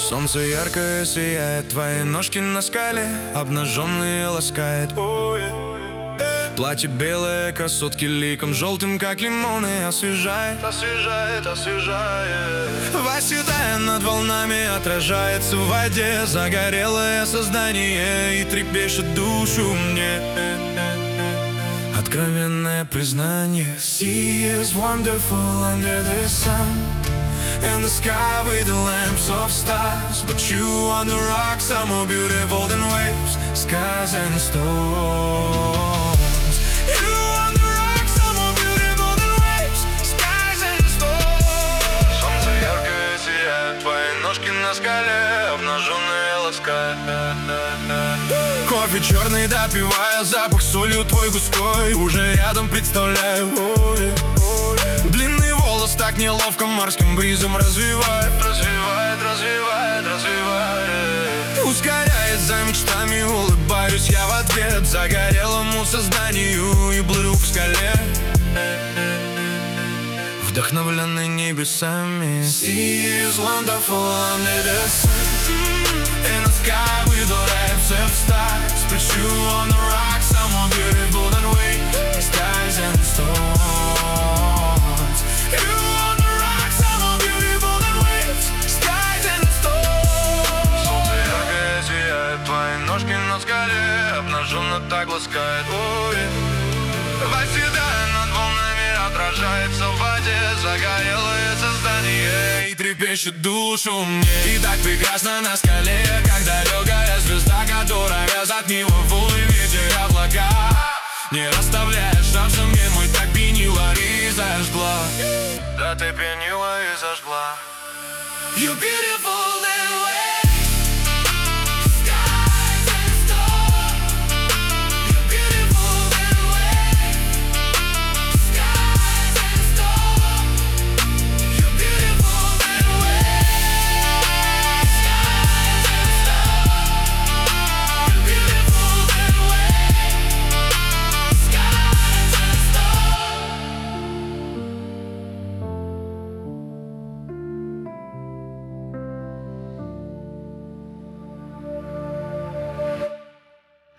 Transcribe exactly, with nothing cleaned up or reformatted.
Солнце яркое сияет, твои ножки на скале, обнаженные ласкает. Платье белое, красотки ликом желтым, как лимоны, освежает, освежает, освежает. Восседая над волнами, отражается в воде загорелое создание и трепещет душу мне. Откровенное признание. Sea is wonderful under the sun, in the sky with the lamps of stars. But you on the rocks are more beautiful than waves, skies and storms. You on the rocks are more beautiful than waves, skies and storms. Солнце яркое сияет, твои ножки на скале, обнаженные ласкают. Кофе черный допивая, запах солью твой густой уже рядом представляю. Ой, ой. Длинный волос так неловко морским бризом развивает, развивает, развивает, развивает. Ускоряет за мечтами, улыбаюсь я в ответ загорелому созданию и плыву в скале, вдохновленный небесами. Sea is wonderful under the sun, in the sky with the lamps of stars. But you on the rocks are more beautiful than waves, skies and storms. You on the rocks are more beautiful than waves, skies and storms. Солнце яркое сияет, твои ножки на скале, обнаженно так ласкает. Ой, восседая над волнами, отражается в воде загорелое создание и трепещет душу мне. И так прекрасно на скале, как далекая звезда, которая затмила волны, ветер и облака. Не расставляя шансом, мне мой так пьянила и зажгла. Да ты пьянила и зажгла. You beautiful.